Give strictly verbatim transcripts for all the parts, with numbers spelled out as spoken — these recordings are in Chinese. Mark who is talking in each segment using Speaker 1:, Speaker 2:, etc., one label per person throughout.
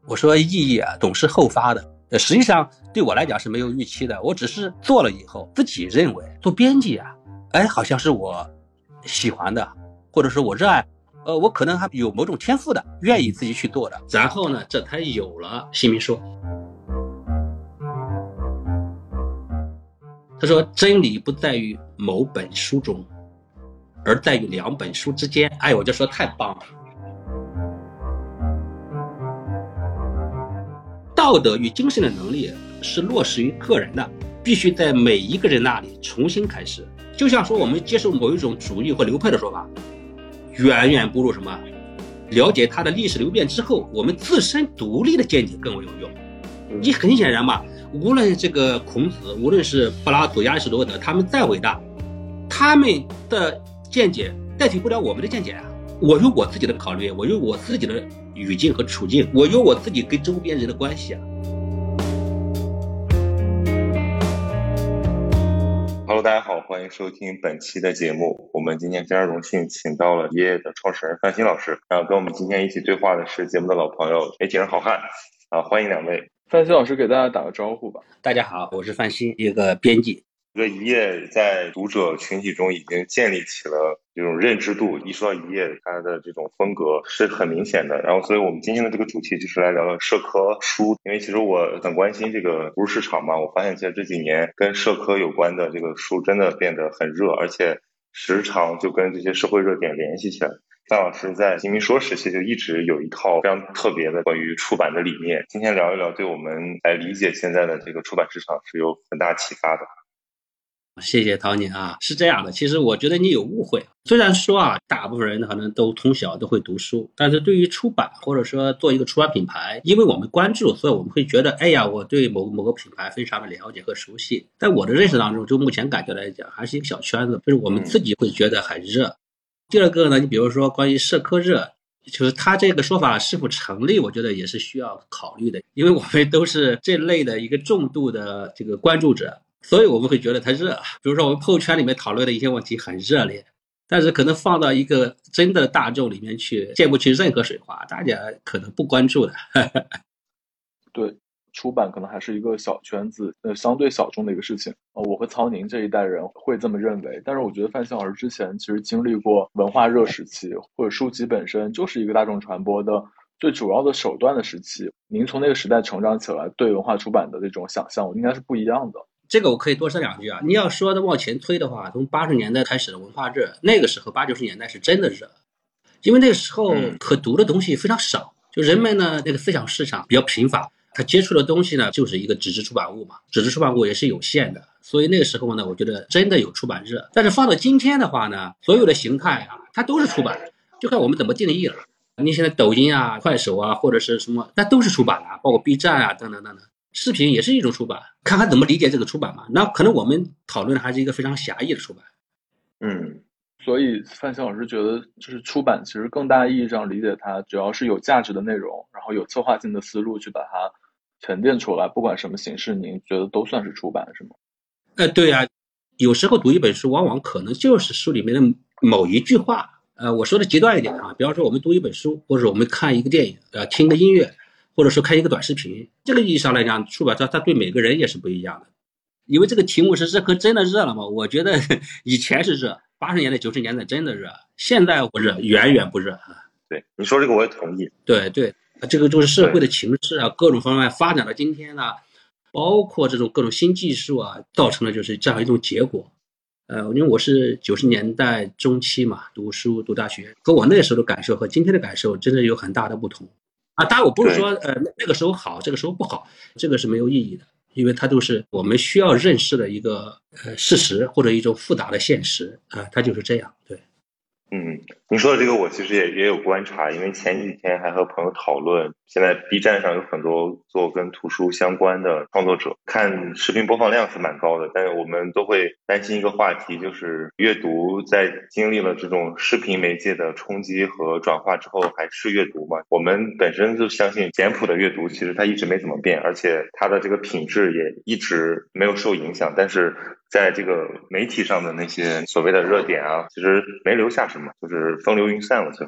Speaker 1: 我说意义啊，总是后发的。呃，实际上对我来讲是没有预期的，我只是做了以后，自己认为做编辑啊，哎，好像是我喜欢的，或者说我热爱，呃，我可能还有某种天赋的，愿意自己去做的。然后呢，这才有了新民说。他说，真理不在于某本书中，而在于两本书之间。哎，我就说太棒了。道德与精神的能力是落实于个人的，必须在每一个人那里重新开始。就像说我们接受某一种主义或流派的说法，远远不如什么了解它的历史流变之后，我们自身独立的见解更为有用。你很显然嘛，无论这个孔子，无论是柏拉图、亚里士多德，他们再伟大，他们的见解代替不了我们的见解啊。我有我自己的考虑，我有我自己的语境和处境，我有我自己跟周边人的关系啊。
Speaker 2: Hello， 大家好，欢迎收听本期的节目。我们今天非常荣幸请到了爷爷的创始人范鑫老师，然后跟我们今天一起对话的是节目的老朋友媒体人好汉啊，欢迎两位。
Speaker 3: 范鑫老师给大家打个招呼吧。
Speaker 1: 大家好，我是范鑫，一个编辑。
Speaker 2: 这个一页在读者群体中已经建立起了这种认知度，一说到一页，它的这种风格是很明显的。然后，所以我们今天的这个主题就是来聊聊社科书，因为其实我很关心这个读书市场嘛，我发现其实这几年跟社科有关的这个书真的变得很热，而且时常就跟这些社会热点联系起来。范老师在新民说时期就一直有一套非常特别的关于出版的理念，今天聊一聊，对我们来理解现在的这个出版市场是有很大启发的。
Speaker 1: 谢谢陶宁啊，是这样的，其实我觉得你有误会。虽然说啊，大部分人可能都从小都会读书，但是对于出版或者说做一个出版品牌，因为我们关注，所以我们会觉得，哎呀，我对某某个品牌非常的了解和熟悉。在我的认识当中，就目前感觉来讲，还是一个小圈子，就是我们自己会觉得很热。嗯、第二个呢，你比如说关于社科热，就是他这个说法是否成立，我觉得也是需要考虑的，因为我们都是这类的一个重度的这个关注者。所以我们会觉得它热，比如说我们朋友圈里面讨论的一些问题很热烈，但是可能放到一个真的大众里面去，溅不起任何水花，大家可能不关注的。
Speaker 3: 对，出版可能还是一个小圈子，呃，相对小众的一个事情。呃，我和曹宁这一代人会这么认为，但是我觉得范鑫老师之前其实经历过文化热时期，或者书籍本身就是一个大众传播的最主要的手段的时期。您从那个时代成长起来，对文化出版的这种想象应该是不一样的。
Speaker 1: 这个我可以多说两句啊。你要说的往前推的话，从八十年代开始的文化热，那个时候八九十年代是真的热，因为那个时候可读的东西非常少，就人们呢那个思想市场比较贫乏，他接触的东西呢就是一个纸质出版物嘛，纸质出版物也是有限的，所以那个时候呢，我觉得真的有出版热。但是放到今天的话呢，所有的形态啊，它都是出版，就看我们怎么定义了。你现在抖音啊、快手啊，或者是什么，那都是出版啊，包括 B 站啊等等等等。视频也是一种出版，看看怎么理解这个出版嘛。那可能我们讨论的还是一个非常狭义的出版。
Speaker 3: 嗯，所以范鑫老师觉得，就是出版其实更大意义上理解它，只要是有价值的内容，然后有策划性的思路去把它沉淀出来，不管什么形式，您觉得都算是出版，是吗？
Speaker 1: 呃，对啊，有时候读一本书，往往可能就是书里面的某一句话。呃，我说的极端一点啊，比方说我们读一本书，或者我们看一个电影，呃，听个音乐。或者说看一个短视频，这个意义上来讲，出版它它对每个人也是不一样的。因为这个题目是热科真的热了吗？我觉得以前是热，八十年代九十年代真的热，现在不热，远远不热。
Speaker 2: 对，你说这个我也同意。
Speaker 1: 对对，这个就是社会的情势啊，各种方面发展到今天呢、啊，包括这种各种新技术啊，造成了就是这样一种结果。呃，因为我是九十年代中期嘛，读书读大学，和我那时候的感受和今天的感受真的有很大的不同。啊，当然我不是说呃那个时候好，这个时候不好，这个是没有意义的，因为它都是我们需要认识的一个呃事实或者一种复杂的现实啊、呃，它就是这样，对。
Speaker 2: 嗯，您说的这个我其实也也有观察，因为前几天还和朋友讨论，现在 B 站上有很多做跟图书相关的创作者，看视频播放量是蛮高的，但是我们都会担心一个话题，就是阅读在经历了这种视频媒介的冲击和转化之后，还是阅读吗？我们本身就相信简朴的阅读其实它一直没怎么变，而且它的这个品质也一直没有受影响，但是在这个媒体上的那些所谓的热点啊，其实没留下什么，就是风流云散了最后。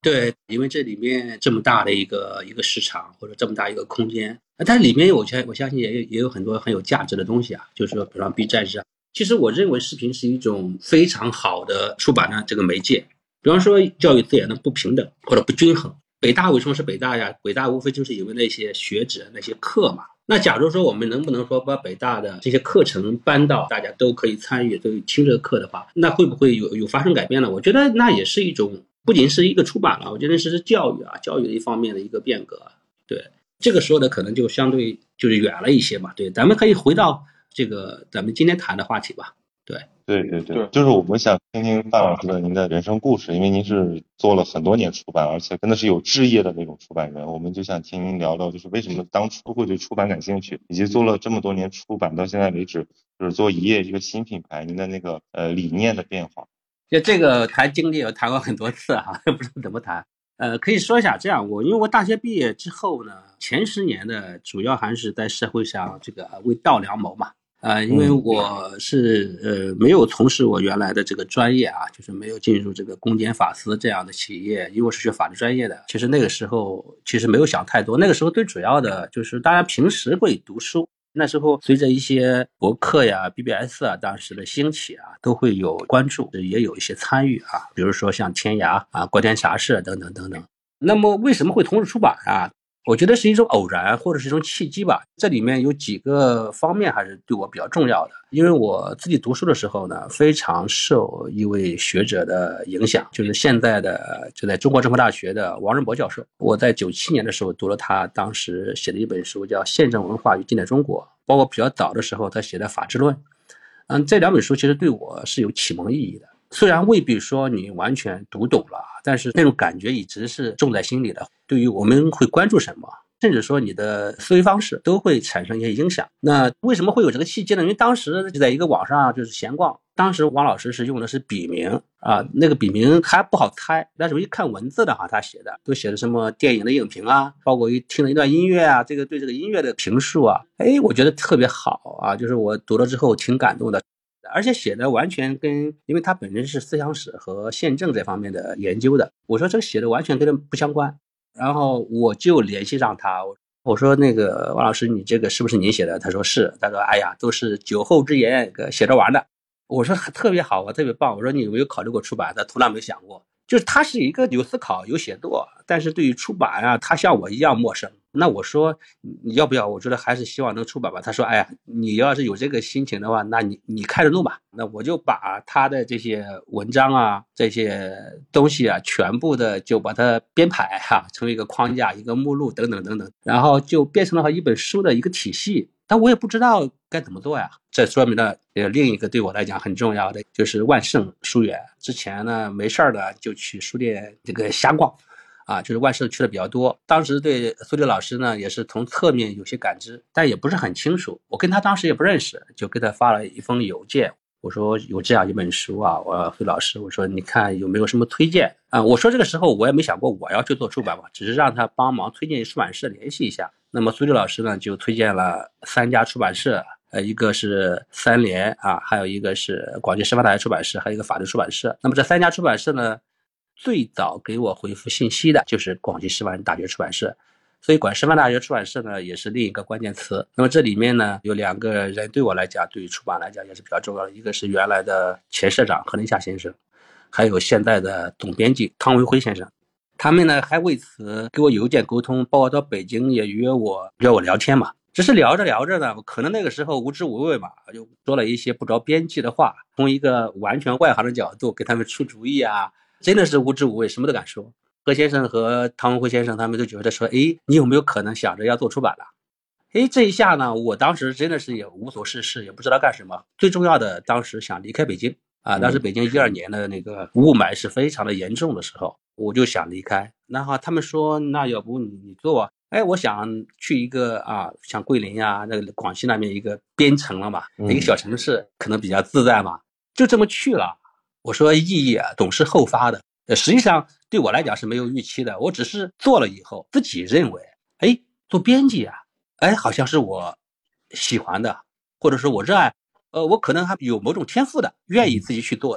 Speaker 1: 对，因为这里面这么大的一个一个市场或者这么大一个空间，但里面我相我相信也有也有很多很有价值的东西啊，就是说比方 B 站上，其实我认为视频是一种非常好的出版的这个媒介。比方说教育资源的不平等或者不均衡，北大为什么是北大呀？北大无非就是因为那些学者那些课嘛。那假如说我们能不能说把北大的这些课程搬到大家都可以参与都听这个课的话，那会不会有有发生改变呢？我觉得那也是一种，不仅是一个出版了，我觉得是教育啊，教育的一方面的一个变革。对，这个说的可能就相对就是远了一些嘛。对，咱们可以回到这个咱们今天谈的话题吧。对
Speaker 2: 对对对，就是我们想听听范老师的您的人生故事，因为您是做了很多年出版，而且真的是有志业的那种出版人，我们就想听您聊聊，就是为什么当初会对出版感兴趣，以及做了这么多年出版到现在为止，就是做一页一个新品牌，您的那个呃理念的变化。
Speaker 1: 就这个谈经历我谈过很多次哈、啊，不知道怎么谈。呃，可以说一下这样，我因为我大学毕业之后呢，前十年的主要还是在社会上这个为道良谋嘛。呃，因为我是呃没有从事我原来的这个专业啊，就是没有进入这个公检法司这样的企业，因为我是学法律专业的。其实那个时候其实没有想太多，那个时候最主要的就是大家平时会读书。那时候随着一些博客呀 B B S 啊当时的兴起啊，都会有关注，也有一些参与啊，比如说像天涯啊、国天茶社等等等等。那么为什么会同时出版啊？我觉得是一种偶然或者是一种契机吧。这里面有几个方面还是对我比较重要的。因为我自己读书的时候呢，非常受一位学者的影响，就是现在的就在中国政法大学的王仁博教授。我在九七年的时候读了他当时写的一本书叫《宪政文化与近代中国》，包括比较早的时候他写的《法治论》。嗯，这两本书其实对我是有启蒙意义的。虽然未必说你完全读懂了，但是那种感觉一直是种在心里的。对于我们会关注什么，甚至说你的思维方式都会产生一些影响。那为什么会有这个契机呢？因为当时就在一个网上就是闲逛，当时王老师是用的是笔名啊，那个笔名还不好猜，但是我一看文字的哈，他写的都写的什么电影的影评啊，包括一听了一段音乐啊，这个对这个音乐的评述啊，哎，我觉得特别好啊，就是我读了之后挺感动的。而且写的完全跟，因为他本身是思想史和宪政这方面的研究的，我说这个写的完全跟他不相关，然后我就联系上他，我说那个王老师，你这个是不是您写的？他说是，他说哎呀，都是酒后之言写着玩的。我说特别好，我特别棒，我说你有没有考虑过出版？他从来没想过，就是他是一个有思考有写作，但是对于出版啊，他像我一样陌生。那我说你要不要？我觉得还是希望能出版吧。他说：“哎呀，你要是有这个心情的话，那你你开着弄吧。”那我就把他的这些文章啊、这些东西啊，全部的就把它编排哈、啊，成为一个框架、一个目录等等等等，然后就变成了一本书的一个体系。但我也不知道该怎么做呀。这说明了呃另一个对我来讲很重要的，就是万盛书园。之前呢没事呢就去书店这个瞎逛。啊，就是万盛去的比较多，当时对苏黎老师呢也是从侧面有些感知，但也不是很清楚。我跟他当时也不认识，就给他发了一封邮件，我说有这样一本书啊，我苏黎老师，我说你看有没有什么推荐啊？我说这个时候我也没想过我要去做出版嘛，只是让他帮忙推荐出版社联系一下。那么苏黎老师呢就推荐了三家出版社，呃，一个是三联啊，还有一个是广西师范大学出版社，还有一个法律出版社。那么这三家出版社呢，最早给我回复信息的就是广西师范大学出版社，所以广西师范大学出版社呢也是另一个关键词。那么这里面呢有两个人对我来讲，对于出版来讲也是比较重要的，一个是原来的前社长何林夏先生，还有现在的总编辑汤维辉先生。他们呢还为此给我邮件沟通，包括到北京也约我约我聊天嘛。只是聊着聊着呢，可能那个时候无知无畏嘛，就说了一些不着边际的话，从一个完全外行的角度给他们出主意啊，真的是无知无畏，什么都敢说。何先生和汤文辉先生他们都觉得说，诶，你有没有可能想着要做出版了？诶，这一下呢，我当时真的是也无所事事，也不知道干什么。最重要的，当时想离开北京啊，当时北京一二年的那个雾霾是非常的严重的时候，我就想离开。然后他们说，那要不你你做啊？哎，我想去一个啊，像桂林啊，那个广西那边一个边城了嘛，一个小城市，可能比较自在嘛，就这么去了。我说意义啊，总是后发的。实际上对我来讲是没有预期的，我只是做了以后，自己认为，哎，做编辑啊，哎，好像是我喜欢的，或者是我热爱，呃，我可能还有某种天赋的，愿意自己去做的。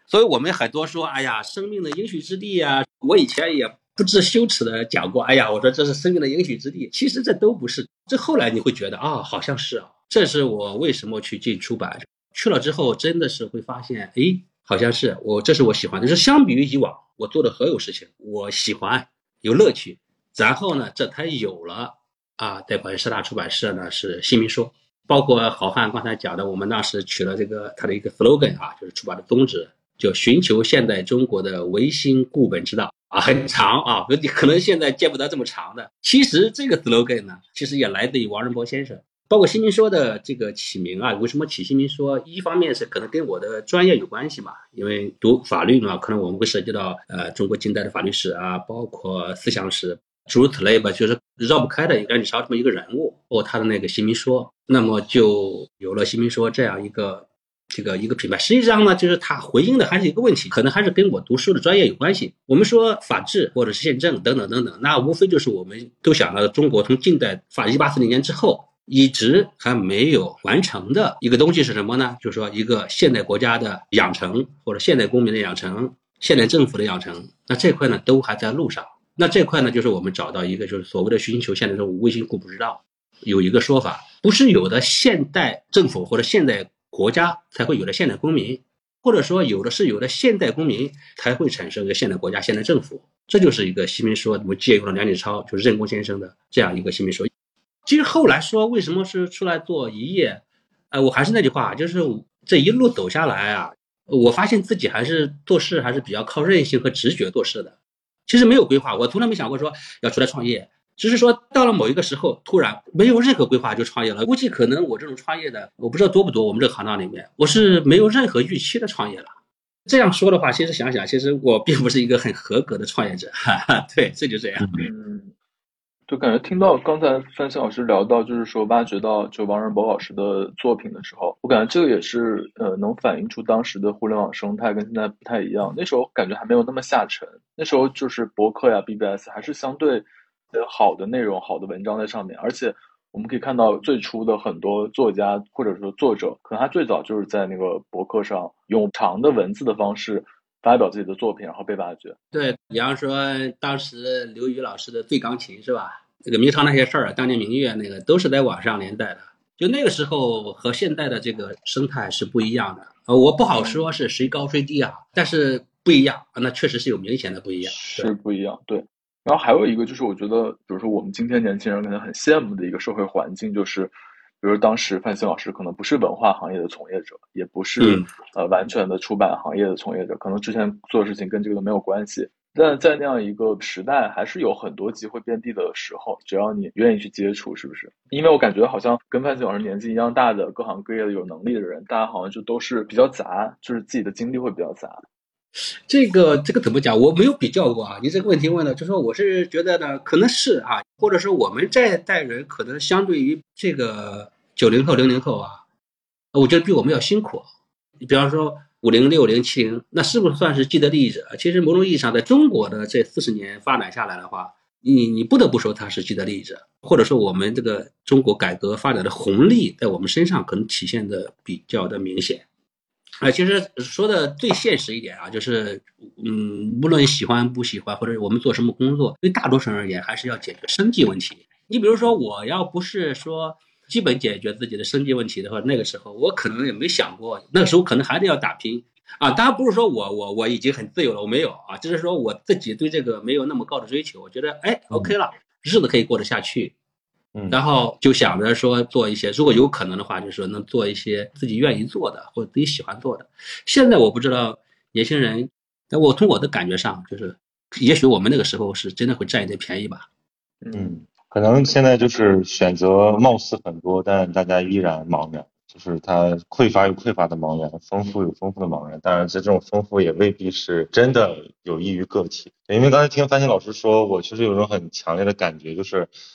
Speaker 1: 所以我们很多说，哎呀，生命的应许之地啊，我以前也不知羞耻的讲过，哎呀，我说这是生命的应许之地，其实这都不是。这后来你会觉得啊、哦，好像是啊，这是我为什么去进出版，去了之后真的是会发现，诶，好像是我，这是我喜欢的。就是相比于以往我做的所有事情，我喜欢有乐趣，然后呢，这才有了啊，在广西师大出版社呢是新民说，包括郝汉刚才讲的，我们当时取了这个他的一个 slogan 啊，就是出版的宗旨，就寻求现代中国的维新固本之道啊，很长啊，可能现在见不得这么长的。其实这个 slogan 呢，其实也来自于王仁波先生。包括新民说的这个起名啊，为什么起新民说？一方面是可能跟我的专业有关系嘛，因为读法律嘛，可能我们会涉及到呃中国近代的法律史啊，包括思想史，诸如此类吧，就是绕不开的梁启超这么一个人物，包括他的那个新民说，那么就有了新民说这样一个这个一个品牌。实际上呢，就是他回应的还是一个问题，可能还是跟我读书的专业有关系。我们说法治或者是宪政等等等等，那无非就是我们都想到中国从近代法一八四零年之后一直还没有完成的一个东西是什么呢？就是说一个现代国家的养成，或者现代公民的养成，现代政府的养成，那这块呢都还在路上。那这块呢就是我们找到一个就是所谓的寻求现代中维新固本之道，有一个说法，不是有的现代政府或者现代国家才会有的现代公民，或者说有的是有的现代公民才会产生一个现代国家现代政府。这就是一个新民说，我借用了梁启超就是任公先生的这样一个新民说。其实后来说为什么是出来做一页，呃，我还是那句话，就是这一路走下来啊，我发现自己还是做事还是比较靠韧性和直觉做事的。其实没有规划，我从来没想过说要出来创业，只是说到了某一个时候，突然没有任何规划就创业了。估计可能我这种创业的，我不知道多不多，我们这个行当里面，我是没有任何预期的创业了。这样说的话，其实想想，其实我并不是一个很合格的创业者，哈哈，对，这就这样。
Speaker 3: 嗯。就感觉听到刚才范鑫老师聊到，就是说挖掘到就王仁博老师的作品的时候，我感觉这个也是呃能反映出当时的互联网生态跟现在不太一样。那时候感觉还没有那么下沉，那时候就是博客呀 B B S 还是相对呃好的内容、好的文章在上面，而且我们可以看到最初的很多作家或者说作者，可能他最早就是在那个博客上用长的文字的方式发表自己的作品，然后被挖掘。
Speaker 1: 对，比方说当时刘宇老师的《醉钢琴》是吧？这个明朝那些事儿，当年明月那个都是在网上连载的。就那个时候和现在的这个生态是不一样的。呃，我不好说是谁高谁低啊，但是不一样，那确实是有明显的不一样，
Speaker 3: 是不一样，对。然后还有一个就是，我觉得，比如说我们今天年轻人可能很羡慕的一个社会环境，就是，比如当时范鑫老师可能不是文化行业的从业者，也不是、嗯、呃完全的出版行业的从业者，可能之前做的事情跟这个都没有关系。但在那样一个时代，还是有很多机会遍地的时候，只要你愿意去接触，是不是？因为我感觉好像跟范鑫老师年纪一样大的各行各业的有能力的人，大家好像就都是比较杂，就是自己的经历会比较杂。
Speaker 1: 这个这个怎么讲？我没有比较过啊。你这个问题问的，就说我是觉得呢，可能是啊，或者说我们这代人可能相对于这个九零后、零零后啊，我觉得比我们要辛苦。你比方说五零、六零、七零，那是不是算是既得利益者？其实某种意义上，在中国的这四十年发展下来的话，你你不得不说他是既得利益者，或者说我们这个中国改革发展的红利在我们身上可能体现的比较的明显。啊、呃，其实说的最现实一点啊，就是，嗯，无论喜欢不喜欢，或者我们做什么工作，对大多数人而言，还是要解决生计问题。你比如说，我要不是说基本解决自己的生计问题的话，那个时候我可能也没想过，那个时候可能还得要打拼啊。当然不是说我我我已经很自由了，我没有啊，只是说我自己对这个没有那么高的追求，我觉得哎 OK 了，日子可以过得下去。然后就想着说做一些，如果有可能的话，就是说能做一些自己愿意做的或者自己喜欢做的。现在我不知道年轻人，但我从我的感觉上，就是也许我们那个时候是真的会占一点便宜吧。
Speaker 2: 嗯，可能现在就是选择貌似很多，但大家依然茫然，就是它匮乏有匮乏的茫然，丰富有丰富的茫然。当然，这种丰富也未必是真的有益于个体。因为刚才听范鑫老师说，我其实有一种很强烈的感觉，就是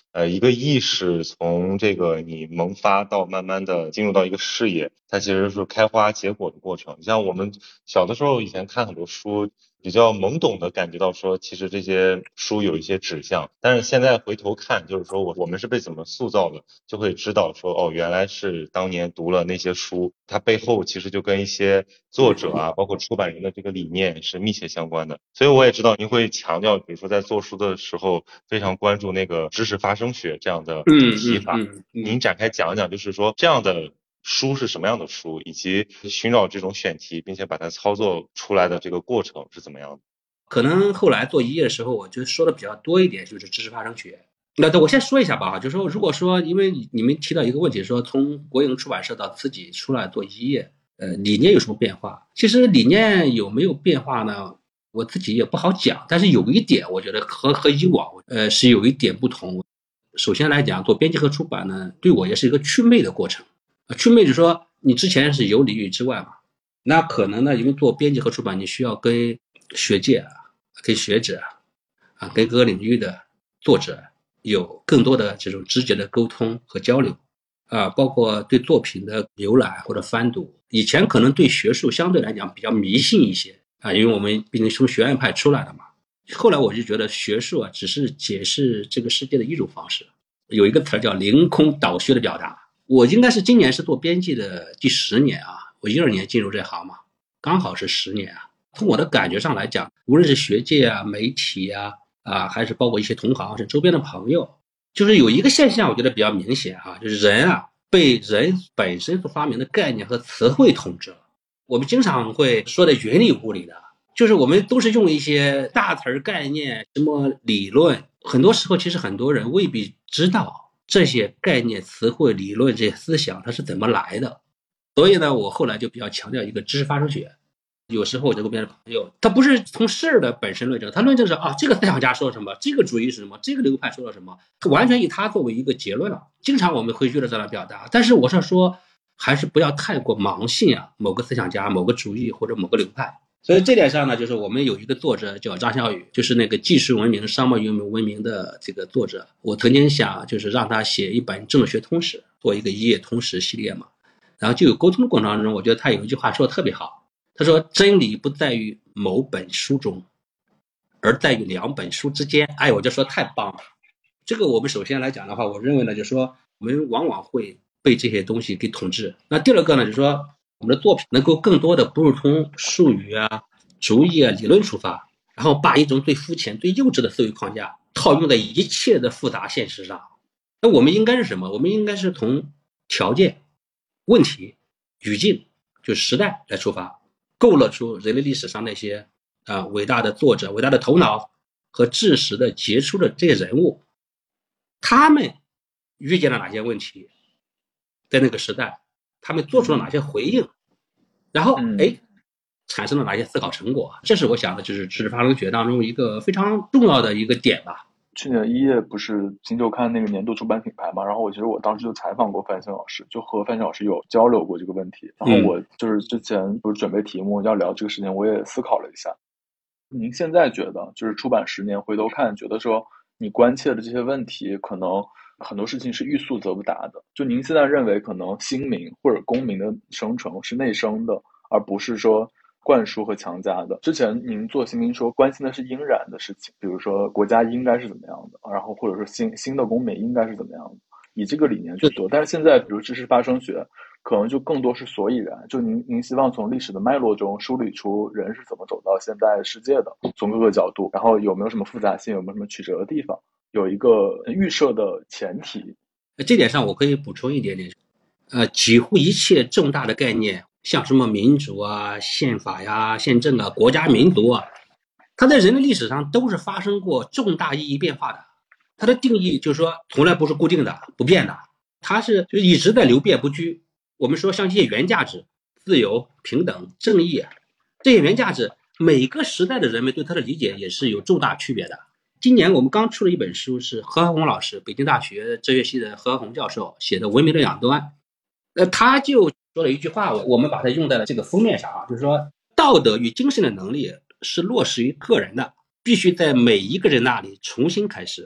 Speaker 2: 呃，一个意识从这个你萌发到慢慢的进入到一个视野，它其实是开花结果的过程。像我们小的时候以前看很多书，比较懵懂的感觉到说，其实这些书有一些指向，但是现在回头看，就是说我我们是被怎么塑造的，就会知道说，哦，原来是当年读了那些书，它背后其实就跟一些作者啊，包括出版人的这个理念是密切相关的。所以我也知道您会强调，比如说在做书的时候，非常关注那个知识发生学这样的提法。
Speaker 1: 嗯嗯嗯嗯，
Speaker 2: 您展开讲讲，就是说这样的书是什么样的书，以及寻找这种选题，并且把它操作出来的这个过程是怎么样的？
Speaker 1: 可能后来做一页的时候，我就说的比较多一点，就是知识发生学。那我先说一下吧，就是说，如果说因为你们提到一个问题，说从国营出版社到自己出来做一页，呃，理念有什么变化？其实理念有没有变化呢？我自己也不好讲，但是有一点，我觉得和和以往呃是有一点不同。首先来讲，做编辑和出版呢，对我也是一个祛魅的过程。祛魅就是说，你之前是有领域之外嘛，那可能呢，因为做编辑和出版，你需要跟学界啊、跟学者啊、跟各个领域的作者有更多的这种直接的沟通和交流啊，包括对作品的浏览或者翻读。以前可能对学术相对来讲比较迷信一些啊，因为我们毕竟从学院派出来的嘛。后来我就觉得学术啊，只是解释这个世界的一种方式。有一个词叫凌空倒虚的表达。我应该是今年是做编辑的第十年啊，我一二年进入这行嘛，刚好是十年啊。从我的感觉上来讲，无论是学界啊、媒体啊，啊，还是包括一些同行，是周边的朋友，就是有一个现象，我觉得比较明显啊，就是人啊被人本身所发明的概念和词汇统治了。我们经常会说的云里雾里的，就是我们都是用一些大词概念、什么理论，很多时候其实很多人未必知道这些概念、词汇、理论这些思想它是怎么来的。所以呢，我后来就比较强调一个知识发生学。有时候我这个边的朋友，他不是从事儿的本身论证，他论证是啊，这个思想家说了什么，这个主义是什么，这个流派说了什么，他完全以他作为一个结论了。经常我们会觉得这样表达，但是我是说，还是不要太过盲信啊，某个思想家、某个主义或者某个流派。所以这点上呢，就是我们有一个作者叫张小雨，就是那个技术文明、商贸文明的这个作者。我曾经想就是让他写一本政治学通史，做一个一页通史系列嘛。然后就有沟通的过程当中，我觉得他有一句话说的特别好。他说真理不在于某本书中，而在于两本书之间。哎，我就说太棒了。这个我们首先来讲的话，我认为呢，就是说我们往往会被这些东西给统治。那第二个呢，就是说我们的作品能够更多的不是从术语啊、主义啊、理论出发，然后把一种最肤浅、最幼稚的思维框架套用在一切的复杂现实上。那我们应该是什么？我们应该是从条件、问题、语境，就时代来出发，勾勒出人类历史上那些啊伟大的作者、伟大的头脑和知识的杰出的这些人物，他们遇见了哪些问题，在那个时代，他们做出了哪些回应，然后哎，产生了哪些思考成果。这是我想的，就是知识发生学当中一个非常重要的一个点吧。
Speaker 3: 去年一页不是新周刊那个年度出版品牌嘛，然后我其实我当时就采访过范鑫老师，就和范鑫老师有交流过这个问题。然后我就是之前不是准备题目要聊这个事情，我也思考了一下。您现在觉得就是出版十年回头看，觉得说你关切的这些问题，可能很多事情是欲速则不达的。就您现在认为可能新民或者公民的生成是内生的，而不是说灌输和强加的。之前您做新民说关心的是应然的事情，比如说国家应该是怎么样的，然后或者说新新的公民应该是怎么样的，以这个理念去做。但是现在比如知识发生学可能就更多是所以然，就您您希望从历史的脉络中梳理出人是怎么走到现在世界的，从各个角度，然后有没有什么复杂性，有没有什么曲折的地方，有一个预设的前提。
Speaker 1: 这点上我可以补充一点点，呃，几乎一切重大的概念，像什么民主啊、宪法呀、宪政啊、国家民族啊，它在人类历史上都是发生过重大意义变化的。它的定义就是说，从来不是固定的、不变的，它是就一直在流变不居。我们说像这些原价值，自由、平等、正义，这些原价值，每个时代的人们对它的理解也是有重大区别的。今年我们刚出了一本书，是何和宏老师，北京大学哲学系的何和宏教授写的《文明的两端》。呃，他就说了一句话，我们把它用在了这个封面上啊，就是说，道德与精神的能力是落实于个人的，必须在每一个人那里重新开始。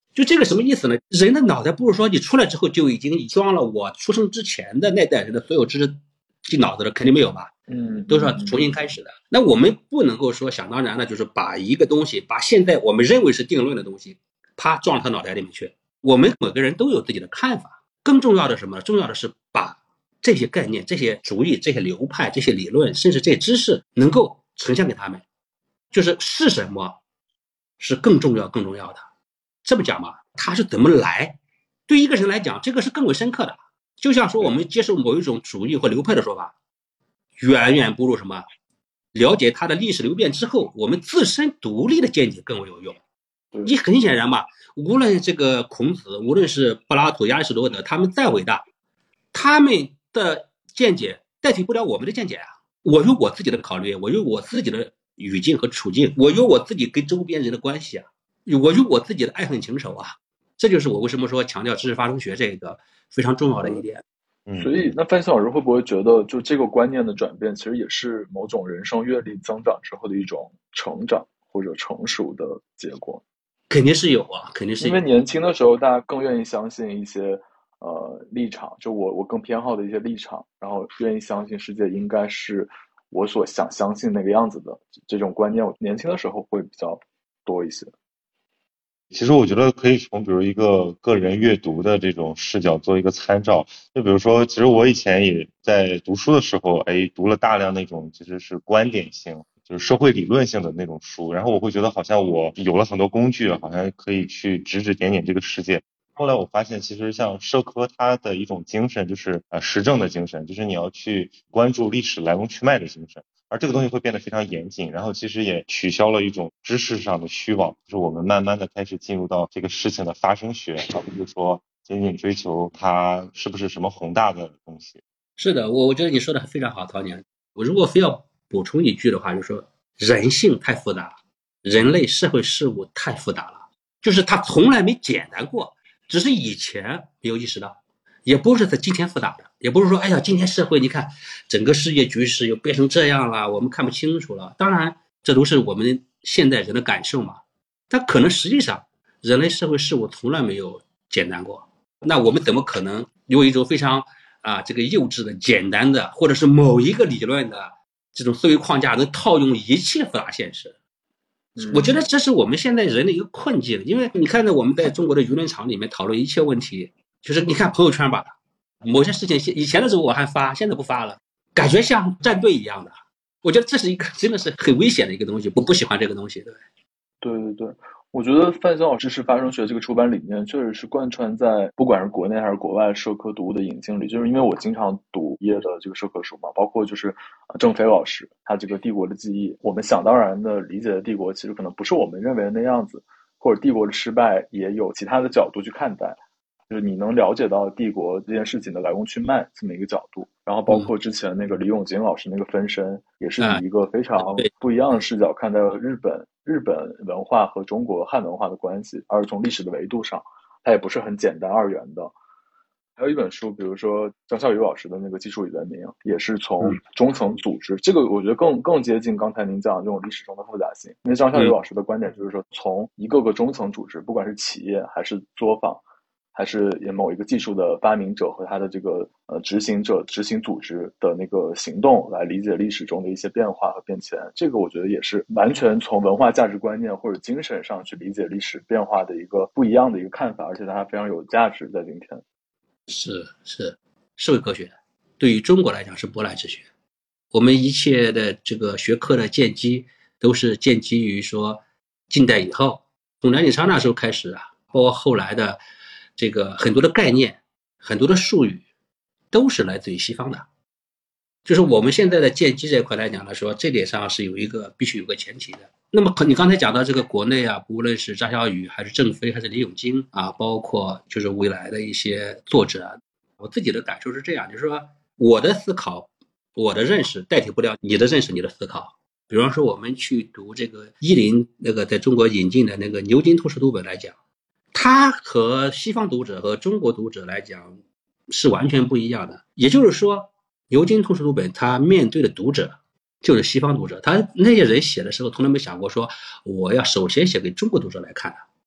Speaker 1: 就这个什么意思呢？人的脑袋不是说你出来之后就已经装了我出生之前的那代人的所有知识进脑子了，肯定没有吧？
Speaker 3: 嗯，
Speaker 1: 都是要重新开始的。那我们不能够说想当然的，就是把一个东西，把现在我们认为是定论的东西，啪撞到他脑袋里面去。我们每个人都有自己的看法。更重要的是什么？重要的是把这些概念、这些主义、这些流派、这些理论，甚至这些知识，能够呈现给他们。就是是什么，是更重要、更重要的。这么讲嘛，它是怎么来？对一个人来讲，这个是更为深刻的。就像说我们接受某一种主义或流派的说法，远远不如什么了解它的历史流变之后，我们自身独立的见解更为有用。你很显然嘛，无论这个孔子，无论是柏拉图、亚里士多德，他们再伟大，他们的见解代替不了我们的见解啊。我有我自己的考虑，我有我自己的语境和处境，我有我自己跟周边人的关系啊，我有我自己的爱恨情仇啊。这就是我为什么说强调知识发生学这个非常重要的一点。
Speaker 3: 所以那范笑老师会不会觉得，就这个观念的转变，其实也是某种人生阅历增长之后的一种成长或者成熟的结果？
Speaker 1: 肯定是有啊，肯定是有。
Speaker 3: 因为年轻的时候，大家更愿意相信一些呃立场，就我我更偏好的一些立场，然后愿意相信世界应该是我所想相信那个样子的这种观念，我年轻的时候会比较多一些。
Speaker 2: 其实我觉得可以从比如一个个人阅读的这种视角做一个参照，就比如说，其实我以前也在读书的时候，哎，读了大量那种其实是观点性，就是社会理论性的那种书，然后我会觉得好像我有了很多工具，好像可以去指指点点这个世界。后来我发现，其实像社科它的一种精神就是呃实证的精神，就是你要去关注历史来龙去脉的精神。而这个东西会变得非常严谨，然后其实也取消了一种知识上的虚妄，就是我们慢慢的开始进入到这个事情的发生学，而不是说仅仅追求它是不是什么宏大的东西。
Speaker 1: 是的，我我觉得你说的非常好，陶年。我如果非要补充一句的话，就是说人性太复杂了，人类社会事物太复杂了，就是它从来没简单过，只是以前没有意识到。也不是在今天复杂的，也不是说哎呀今天社会你看整个世界局势又变成这样了，我们看不清楚了。当然这都是我们现代人的感受嘛，但可能实际上人类社会事务从来没有简单过。那我们怎么可能用一种非常啊这个幼稚的简单的，或者是某一个理论的这种思维框架能套用一切复杂现实？我觉得这是我们现在人的一个困境。因为你看到我们在中国的舆论场里面讨论一切问题，就是你看朋友圈吧，某些事情以前的时候我还发，现在不发了，感觉像站队一样的。我觉得这是一个真的是很危险的一个东西，我不喜欢这个东西。对
Speaker 3: 对对对，我觉得范笑知识发生学这个出版理念确实是贯穿在不管是国内还是国外社科读物的引进里。就是因为我经常读业的这个社科书嘛，包括就是郑飞老师他这个帝国的记忆，我们想当然的理解的帝国其实可能不是我们认为的那样子，或者帝国的失败也有其他的角度去看待，就是你能了解到帝国这件事情的来龙去脉这么一个角度。然后包括之前那个李永金老师那个分身，也是以一个非常不一样的视角看待日本日本文化和中国汉文化的关系，而从历史的维度上它也不是很简单二元的。还有一本书比如说张孝宇老师的那个技术与文明，也是从中层组织、嗯、这个我觉得更更接近刚才您讲的这种历史中的复杂性。因为张孝宇老师的观点就是说，从一个个中层组织，不管是企业还是作坊还是某一个技术的发明者和他的这个呃执行者执行组织的那个行动来理解历史中的一些变化和变迁，这个我觉得也是完全从文化价值观念或者精神上去理解历史变化的一个不一样的一个看法，而且它非常有价值在今天。
Speaker 1: 是是，社会科学对于中国来讲是舶来之学，我们一切的这个学科的建基都是建基于说近代以后，从梁启超那时候开始啊，包括后来的这个很多的概念很多的术语都是来自于西方的。就是我们现在的建基这一块来讲来说，这点上是有一个必须有个前提的。那么你刚才讲到这个国内啊，无论是张小雨还是郑飞还是李永金啊，包括就是未来的一些作者啊，我自己的感受是这样，就是说我的思考我的认识代替不了你的认识你的思考。比方说我们去读这个伊林那个在中国引进的那个牛津通识读本来讲，它和西方读者和中国读者来讲是完全不一样的。也就是说牛津通识读本它面对的读者就是西方读者，他那些人写的时候从来没想过说我要首先写给中国读者来看的。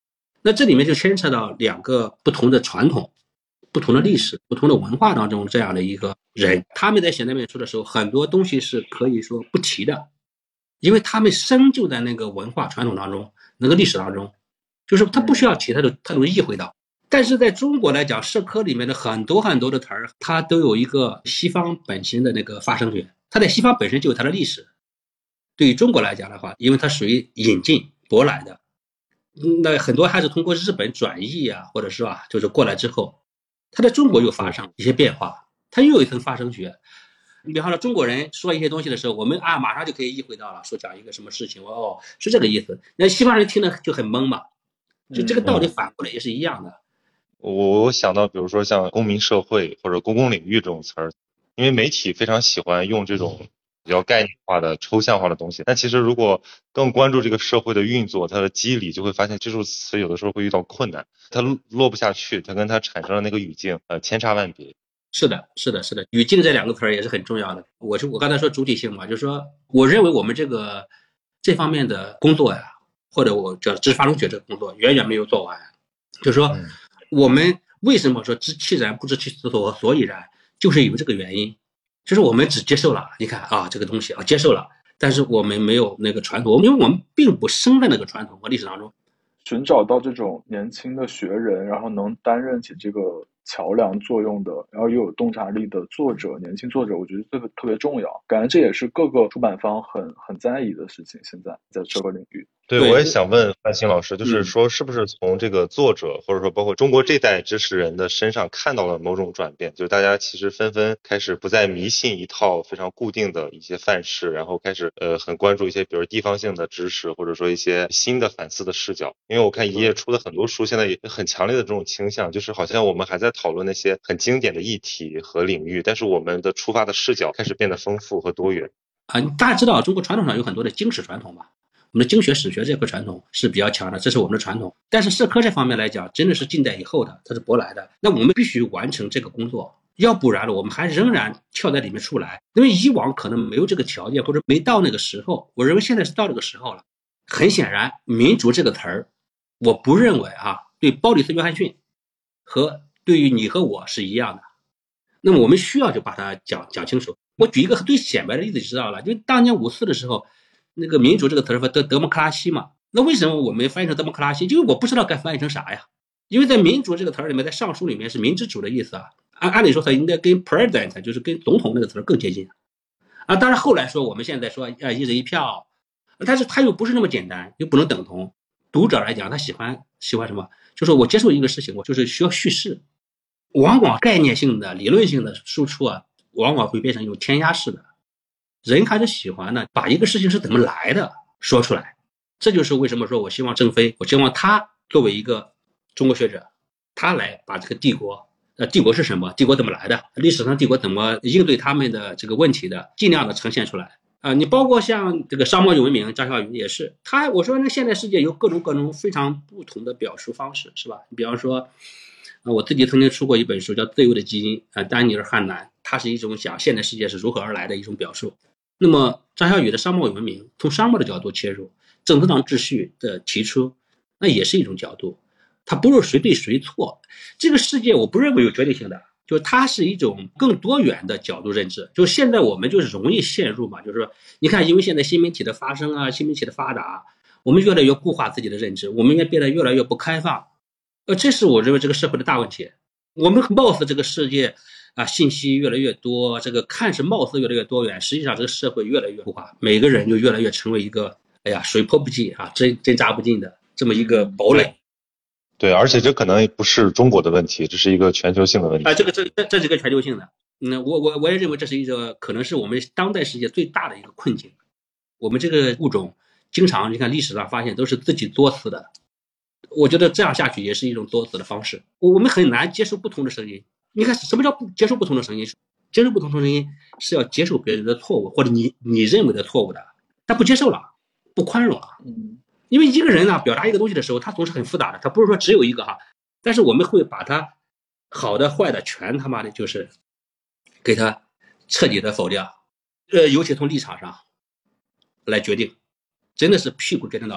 Speaker 1: 那这里面就牵扯到两个不同的传统、不同的历史、不同的文化当中这样的一个人，他们在写那本书的时候，很多东西是可以说不提的，因为他们深就在那个文化传统当中，那个历史当中，就是他不需要提，他就他就意会到。但是在中国来讲，社科里面的很多很多的词儿，它都有一个西方本身的那个发生源，它在西方本身就有它的历史。对于中国来讲的话，因为它属于引进舶来的，那很多还是通过日本转译啊，或者是吧，就是过来之后，它在中国又发生一些变化，它又有一层发生学。你比方说中国人说一些东西的时候，我们啊马上就可以意会到了，说讲一个什么事情，哦是这个意思。那西方人听了就很懵嘛，就这个道理反过来也是一样的。嗯
Speaker 2: 我我想到，比如说像公民社会或者公共领域这种词儿，因为媒体非常喜欢用这种比较概念化的、抽象化的东西。但其实如果更关注这个社会的运作、它的机理，就会发现这种词有的时候会遇到困难，它落不下去，它跟它产生的那个语境，呃，千差万别。
Speaker 1: 是的，是的，是的，语境这两个词儿也是很重要的。我是我刚才说主体性嘛，就是说，我认为我们这个这方面的工作呀，或者我叫知识发生学这个工作，远远没有做完。就是说，嗯我们为什么说知其然不知其所和所以然，就是有这个原因，就是我们只接受了，你看啊这个东西啊接受了，但是我们没有那个传统，因为我们并不生在那个传统和历史当中。
Speaker 3: 寻找到这种年轻的学人，然后能担任起这个桥梁作用的，然后又有洞察力的作者，年轻作者，我觉得这个特别重要。感觉这也是各个出版方很很在意的事情。现在在这个领域。
Speaker 2: 对，我也想问范鑫老师，就是说，是不是从这个作者，或者说包括中国这代知识人的身上看到了某种转变？就是大家其实纷纷开始不再迷信一套非常固定的一些范式，然后开始呃很关注一些比如地方性的知识，或者说一些新的反思的视角。因为我看一页出的很多书，现在也很强烈的这种倾向，就是好像我们还在讨论那些很经典的议题和领域，但是我们的出发的视角开始变得丰富和多元。
Speaker 1: 啊，大家知道中国传统上有很多的经史传统吧？我们的经学史学这块传统是比较强的，这是我们的传统。但是社科这方面来讲，真的是近代以后的，它是舶来的。那我们必须完成这个工作，要不然呢，我们还仍然跳在里面出来。因为以往可能没有这个条件，或者没到那个时候。我认为现在是到这个时候了。很显然，民主这个词儿，我不认为啊，对鲍里斯·约翰逊和对于你和我是一样的。那么我们需要就把它讲讲清楚。我举一个最显白的例子就知道了，就当年五四的时候。那个民主这个词儿德德莫克拉西嘛，那为什么我们翻译成德莫克拉西？就是我不知道该翻译成啥呀。因为在民主这个词儿里面，在上书里面是民之主的意思啊，按按理说它应该跟 president 就是跟总统那个词儿更接近啊。当然后来说我们现在说啊一人一票，但是它又不是那么简单，又不能等同。读者来讲，他喜欢喜欢什么？就是我接受一个事情，我就是需要叙事，往往概念性的、理论性的输出啊，往往会变成一种填鸭式的。人还是喜欢呢，把一个事情是怎么来的说出来。这就是为什么说我希望郑飞，我希望他作为一个中国学者，他来把这个帝国，呃，帝国是什么？帝国怎么来的？历史上帝国怎么应对他们的这个问题的，尽量的呈现出来啊、呃！你包括像这个商贸与文明，张小雨也是，他我说那现代世界有各种各种非常不同的表述方式，是吧？你比方说，呃，我自己曾经出过一本书叫《自由的基因》，啊、呃，丹尼尔·汉南，它是一种讲现代世界是如何而来的一种表述。那么张小雨的商贸与文明从商贸的角度切入，政治上秩序的提出，那也是一种角度。它不是谁对谁错，这个世界我不认为有绝对性的，就是它是一种更多元的角度认知。就是现在我们就是容易陷入嘛，就是说你看，因为现在新媒体的发生啊，新媒体的发达，我们越来越固化自己的认知，我们也变得越来越不开放。呃，这是我认为这个社会的大问题。我们貌似这个世界啊，信息越来越多，这个看似貌似越来越多元，实际上这个社会越来越固化，每个人就越来越成为一个哎呀水泼不进啊，针针扎不进的这么一个堡垒。
Speaker 2: 对，而且这可能不是中国的问题，这是一个全球性的问题
Speaker 1: 啊，这个这这这是一个全球性的。嗯，我我我也认为这是一个可能是我们当代世界最大的一个困境。我们这个物种经常你看历史上发现都是自己作死的，我觉得这样下去也是一种作死的方式。我们很难接受不同的声音。你看什么叫不接受不同的声音？接受不同的声音是要接受别人的错误，或者你你认为的错误的，但不接受了，不宽容了。
Speaker 3: 嗯，
Speaker 1: 因为一个人呢、啊、表达一个东西的时候，他总是很复杂的，他不是说只有一个哈。但是我们会把他好的坏的全他妈的就是给他彻底的否掉，呃，尤其从立场上来决定，真的是屁股决定脑袋。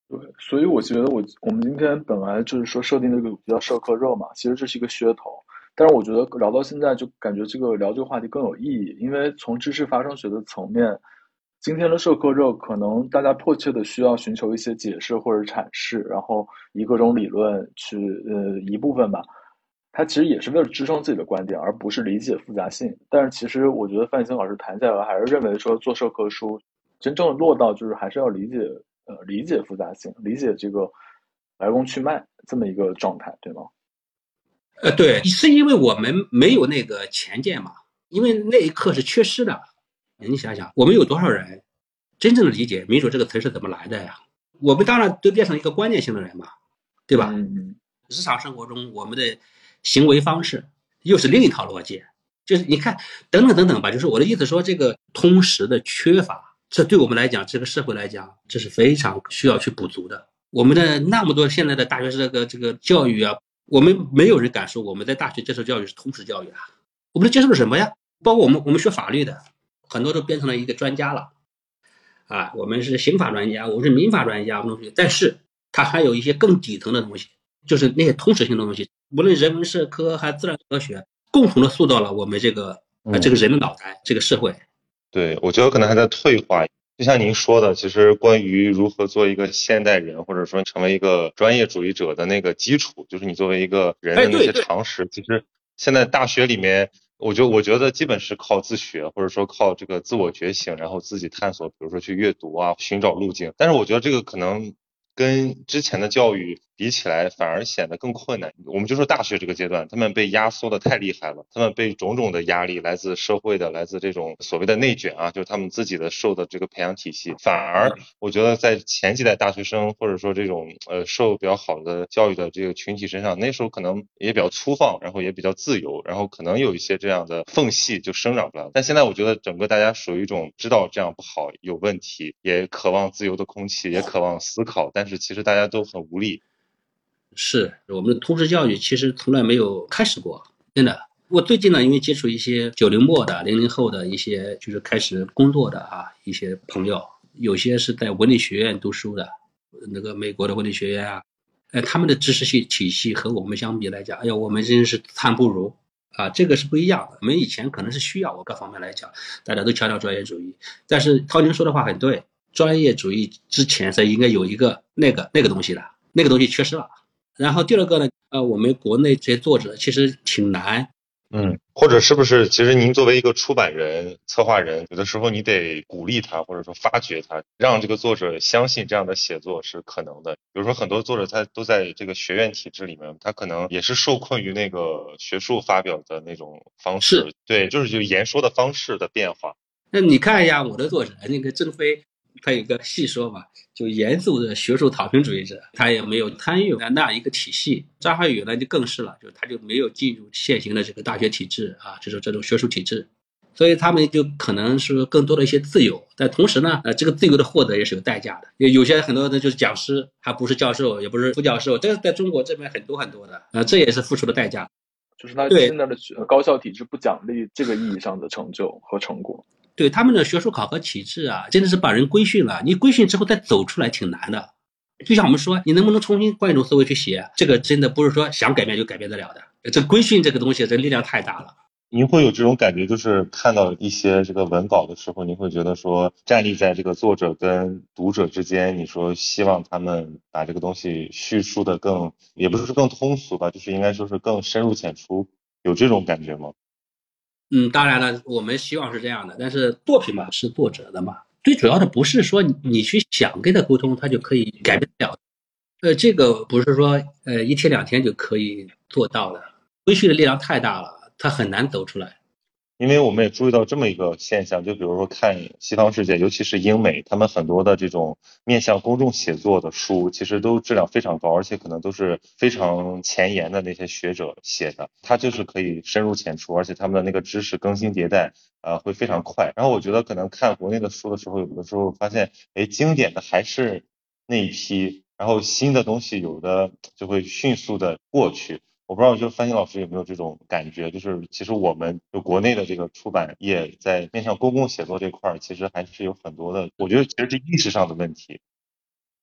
Speaker 3: 对，所以我觉得我我们今天本来就是说设定这个比较社科热嘛，其实这是一个噱头。但是我觉得聊到现在，就感觉这个聊这个话题更有意义，因为从知识发生学的层面，今天的社科热可能大家迫切的需要寻求一些解释或者阐释，然后以各种理论去呃一部分吧，它其实也是为了支撑自己的观点，而不是理解复杂性。但是其实我觉得范星老师谈下来，还是认为说做社科书真正落到就是还是要理解呃理解复杂性，理解这个来龙去脉这么一个状态，对吗？
Speaker 1: 呃，对，是因为我们没有那个前见嘛，因为那一刻是缺失的。你想想，我们有多少人真正的理解民主这个词是怎么来的呀？我们当然都变成一个观念性的人嘛，对吧？
Speaker 3: 嗯，
Speaker 1: 日常生活中我们的行为方式又是另一套逻辑，就是你看等等等等吧，就是我的意思说，这个通识的缺乏，这对我们来讲，这个社会来讲，这是非常需要去补足的。我们的那么多现在的大学这个这个教育啊，我们没有人敢说我们在大学接受教育是通识教育啊，我们都接受了什么呀？包括我们我们学法律的，很多都变成了一个专家了啊，我们是刑法专家，我们是民法专家，但是它还有一些更底层的东西，就是那些通识性的东西，无论人文社科还是自然科学，共同的塑造了我们这个呃这个人的脑袋，这个社会。
Speaker 2: 对，我觉得可能还在退化。就像您说的，其实关于如何做一个现代人，或者说成为一个专业主义者的那个基础，就是你作为一个人的那些常识，其实现在大学里面，我觉我觉得基本是靠自学，或者说靠这个自我觉醒，然后自己探索，比如说去阅读啊，寻找路径。但是我觉得这个可能跟之前的教育比起来，反而显得更困难。我们就说大学这个阶段，他们被压缩的太厉害了，他们被种种的压力，来自社会的，来自这种所谓的内卷啊，就是他们自己的受的这个培养体系。反而我觉得在前几代大学生，或者说这种呃受比较好的教育的这个群体身上，那时候可能也比较粗放，然后也比较自由，然后可能有一些这样的缝隙就生长出来了。但现在我觉得整个大家属于一种知道这样不好，有问题，也渴望自由的空气，也渴望思考，但是其实大家都很无力。
Speaker 1: 是我们的通识教育其实从来没有开始过，真的。我最近呢，因为接触一些九零末的、零零后的一些就是开始工作的啊一些朋友，有些是在文理学院读书的，那个美国的文理学院啊，哎，他们的知识系体系和我们相比来讲，哎呀，我们真是惨不如啊，这个是不一样的。我们以前可能是需要，我各方面来讲，大家都强调专业主义，但是涛宁说的话很对，专业主义之前是应该有一个那个那个东西的，那个东西缺失了。然后第二个呢，呃，我们国内这些作者其实挺难。
Speaker 2: 嗯，或者是不是，其实您作为一个出版人、策划人，有的时候你得鼓励他，或者说发掘他，让这个作者相信这样的写作是可能的。比如说很多作者他都在这个学院体制里面，他可能也是受困于那个学术发表的那种方式，对，就是就言说的方式的变化。
Speaker 1: 那你看一下我的作者那个郑飞，他有个细说嘛，就严肃的学术躺平主义者，他也没有参与那样一个体系。张涵予呢就更是了，就他就没有进入现行的这个大学体制啊，就是这种学术体制，所以他们就可能是更多的一些自由，但同时呢，呃，这个自由的获得也是有代价的。有些很多的就是讲师，他不是教授，也不是副教授，这个在中国这边很多很多的，呃，这也是付出的代价。
Speaker 3: 就是他现在的高校体制不奖励这个意义上的成就和成果。
Speaker 1: 对他们的学术考核体制啊，真的是把人规训了。你规训之后再走出来挺难的。就像我们说，你能不能重新换一种思维去写，这个真的不是说想改变就改变得了的。这规训这个东西，这力量太大了。
Speaker 2: 您会有这种感觉，就是看到一些这个文稿的时候，您会觉得说，站立在这个作者跟读者之间，你说希望他们把这个东西叙述的更，也不是更通俗吧，就是应该说是更深入浅出，有这种感觉吗？
Speaker 1: 嗯，当然了，我们希望是这样的，但是作品嘛是作者的嘛，最主要的不是说你去想跟他沟通，他就可以改变了。呃，这个不是说呃一天两天就可以做到的，规训的力量太大了，他很难走出来。
Speaker 2: 因为我们也注意到这么一个现象，就比如说看西方世界，尤其是英美，他们很多的这种面向公众写作的书，其实都质量非常高，而且可能都是非常前沿的那些学者写的，他就是可以深入浅出，而且他们的那个知识更新迭代，呃，会非常快。然后我觉得可能看国内的书的时候，有的时候发现，哎，经典的还是那一批，然后新的东西有的就会迅速的过去。我不知道，就范鑫老师有没有这种感觉，就是其实我们就国内的这个出版业在面向公共写作这块儿，其实还是有很多的，我觉得其实是意识上的问题。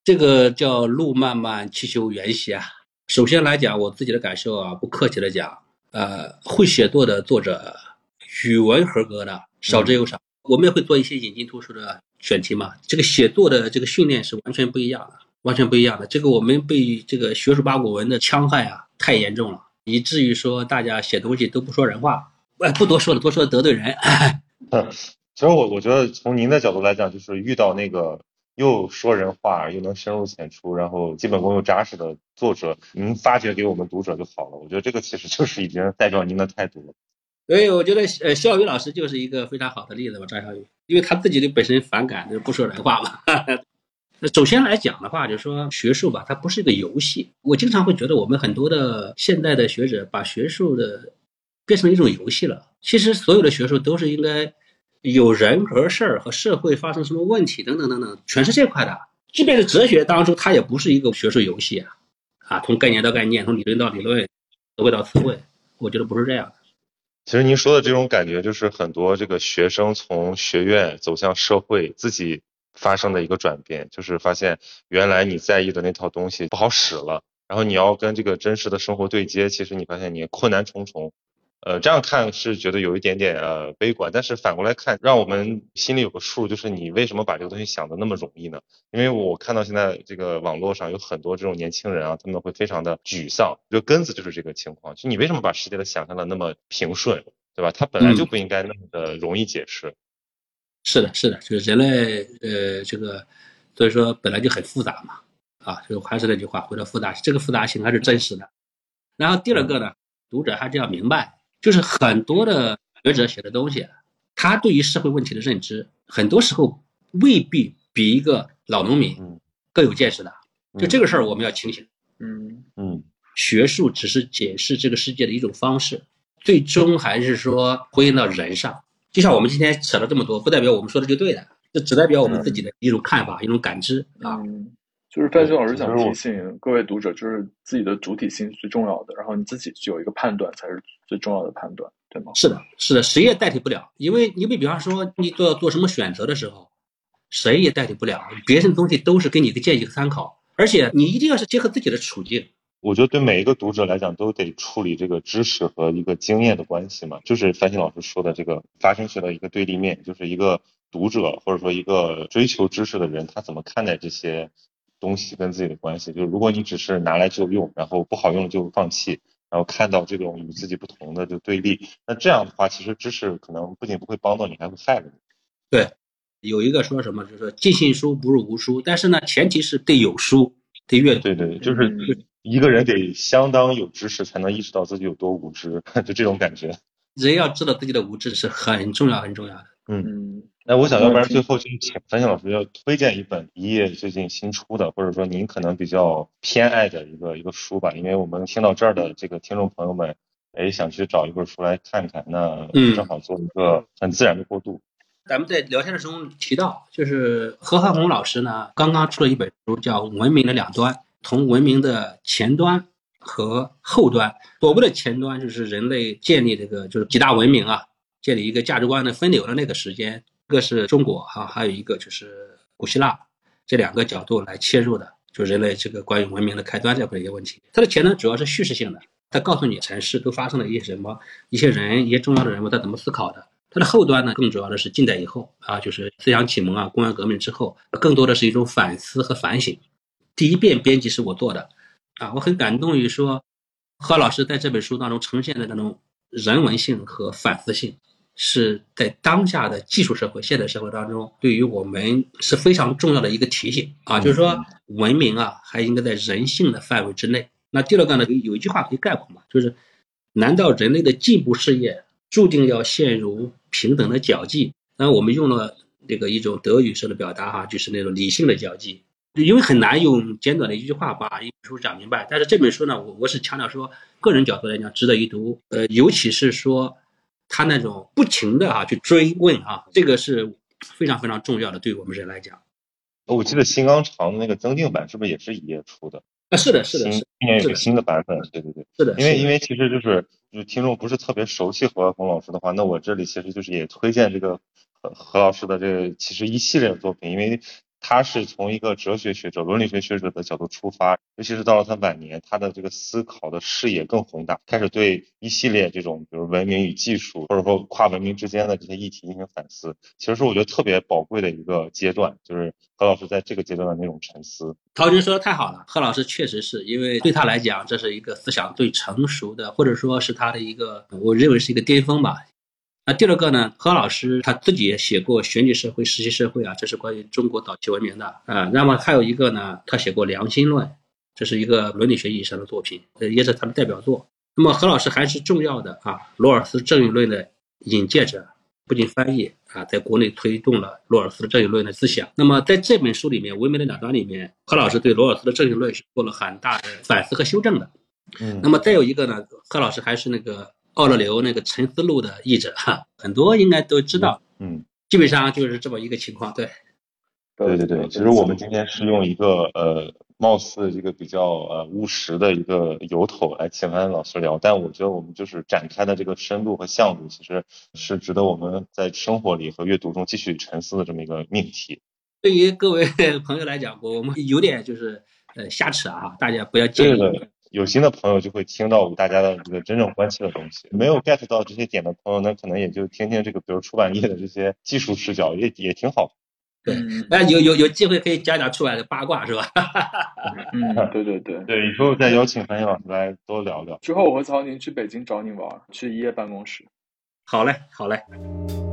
Speaker 1: 这个叫路漫漫其修远兮啊。首先来讲，我自己的感受啊，不客气的讲，呃，会写作的作者，语文合格的少之又少。嗯、我们也会做一些引经图书的选题嘛，这个写作的这个训练是完全不一样的，完全不一样的。这个我们被这个学术八股文的戕害啊，太严重了，以至于说大家写东西都不说人话，哎，不多说了，多说得罪人。
Speaker 2: 嗯，其实我我觉得从您的角度来讲，就是遇到那个又说人话又能深入浅出，然后基本功又扎实的作者，您发掘给我们读者就好了。我觉得这个其实就是已经代表您的态度了。
Speaker 1: 所以我觉得呃，肖宇老师就是一个非常好的例子吧，张小宇，因为他自己的本身反感就是不说人话嘛。首先来讲的话，就是说学术吧，它不是一个游戏。我经常会觉得我们很多的现代的学者把学术的变成一种游戏了。其实所有的学术都是应该有人和事儿和社会发生什么问题等等等等，全是这块的。即便是哲学当中，它也不是一个学术游戏啊，啊，从概念到概念，从理论到理论，词汇到词汇，我觉得不是这样的。
Speaker 2: 其实您说的这种感觉，就是很多这个学生从学院走向社会自己发生的一个转变，就是发现原来你在意的那套东西不好使了，然后你要跟这个真实的生活对接，其实你发现你困难重重。呃，这样看是觉得有一点点呃悲观，但是反过来看，让我们心里有个数，就是你为什么把这个东西想得那么容易呢？因为我看到现在这个网络上有很多这种年轻人啊，他们会非常的沮丧，就根子就是这个情况，就你为什么把世界的想象的那么平顺，对吧？它本来就不应该那么的容易解释。
Speaker 1: 嗯、是的，是的，就是人类呃这个，所以说本来就很复杂嘛，啊，就还是那句话，回到复杂，这个复杂性还是真实的。然后第二个呢，嗯、读者还是要明白。就是很多的学者写的东西，他对于社会问题的认知，很多时候未必比一个老农民更有见识的。就这个事儿，我们要清醒。
Speaker 3: 嗯
Speaker 2: 嗯，
Speaker 1: 学术只是解释这个世界的一种方式，最终还是说回应到人上。就像我们今天扯了这么多，不代表我们说的就对的，这只代表我们自己的一种看法、嗯、一种感知啊。
Speaker 3: 嗯，就是范鑫老师想提醒各位读者，就是自己的主体性是最重要的，然后你自己有一个判断才是最重要的判断，对吗？
Speaker 1: 是的，是的，谁也代替不了，因为你比比方说你做做什么选择的时候，谁也代替不了，别人的东西都是给你一个建议和参考，而且你一定要是结合自己的处境。
Speaker 2: 我觉得对每一个读者来讲都得处理这个知识和一个经验的关系嘛，就是范鑫老师说的这个发生学的一个对立面，就是一个读者或者说一个追求知识的人，他怎么看待这些东西跟自己的关系。就是如果你只是拿来就用，然后不好用就放弃，然后看到这种与自己不同的就对立，那这样的话其实知识可能不仅不会帮到你，还会害了你。
Speaker 1: 对，有一个说什么就是说尽信书不如无书，但是呢前提是得有书，得阅读。
Speaker 2: 对对，就是一个人得相当有知识才能意识到自己有多无知，就这种感觉。
Speaker 1: 人要知道自己的无知是很重要很重要的。
Speaker 2: 嗯，那我想要不然最后就请范鑫老师要推荐一本一页最近新出的，或者说您可能比较偏爱的一个一个书吧，因为我们听到这儿的这个听众朋友们，哎，想去找一本书来看看，那正好做一个很自然的过渡。
Speaker 1: 嗯，咱们在聊天的时候提到，就是何汉红老师呢，刚刚出了一本书，叫《文明的两端》，从文明的前端和后端。所谓的前端就是人类建立这个就是几大文明啊，建立一个价值观的分流的那个时间，一个是中国哈、啊，还有一个就是古希腊，这两个角度来切入的，就是人类这个关于文明的开端这块一些问题。它的前端主要是叙事性的，它告诉你城市都发生了一些什么，一些人，一些重要的人物他怎么思考的。它的后端呢，更主要的是近代以后啊，就是思想启蒙啊，工业革命之后，更多的是一种反思和反省。第一遍编辑是我做的啊，我很感动于说何老师在这本书当中呈现的那种人文性和反思性，是在当下的技术社会现代社会当中对于我们是非常重要的一个提醒啊，就是说文明啊还应该在人性的范围之内。那第二个呢，有一句话可以概括嘛，就是难道人类的进步事业注定要陷入平等的较技？那我们用了这个一种德语式的表达哈，就是那种理性的较技，因为很难用简短的一句话把一本书讲明白。但是这本书呢，我我是强调说，个人角度来讲值得一读，呃，尤其是说他那种不停的啊去追问啊，这个是非常非常重要的，对于我们人来讲。
Speaker 2: 我记得新纲长的那个增订版是不是也是一页出的？
Speaker 1: 啊，是的，是的，是的，
Speaker 2: 今年有个新的版本，对对对，
Speaker 1: 是的，
Speaker 2: 因为因为其实就是就是听众不是特别熟悉何汉红老师的话，那我这里其实就是也推荐这个何何老师的这个其实一系列的作品，因为他是从一个哲学学者、伦理学学者的角度出发，尤其是到了他晚年，他的这个思考的视野更宏大，开始对一系列这种比如文明与技术，或者说跨文明之间的这些议题进行反思。其实是我觉得特别宝贵的一个阶段，就是何老师在这个阶段的那种沉思。
Speaker 1: 陶军说的太好了，何老师确实是因为对他来讲，这是一个思想最成熟的，或者说是他的一个，我认为是一个巅峰吧。那第二个呢，何老师他自己也写过《选举社会、实习社会》啊，这是关于中国早期文明的啊。那么还有一个呢，他写过《良心论》，这是一个伦理学意义上的作品，也是他的代表作。那么何老师还是重要的啊，罗尔斯正义论的引介者，不仅翻译啊，在国内推动了罗尔斯的正义论的思想。那么在这本书里面，《文明的两端》里面，何老师对罗尔斯的正义论是做了很大的反思和修正的。
Speaker 2: 嗯，
Speaker 1: 那么再有一个呢，何老师还是那个奥勒留那个《沉思录》的译者哈，很多应该都知道。
Speaker 2: 嗯，
Speaker 1: 基本上就是这么一个情况。对，
Speaker 2: 对对对，其实我们今天是用一个呃，貌似这个比较呃务实的一个由头来请安老师聊，但我觉得我们就是展开的这个深度和向度，其实是值得我们在生活里和阅读中继续沉思的这么一个命题。
Speaker 1: 对于各位朋友来讲，我们有点就是呃瞎扯啊，大家不要介意。
Speaker 2: 对的，有心的朋友就会听到大家的这个真正关切的东西，没有 get 到这些点的朋友呢，可能也就听听这个，比如出版业的这些技术视角，也也挺好。
Speaker 1: 对，哎，有有有机会可以讲讲出版的八卦是吧？
Speaker 3: 嗯，对对对
Speaker 2: 对，以后再邀请樊毅老师来多聊聊。
Speaker 3: 之后我和曹宁去北京找你玩，去一夜办公室。
Speaker 1: 好嘞，好嘞。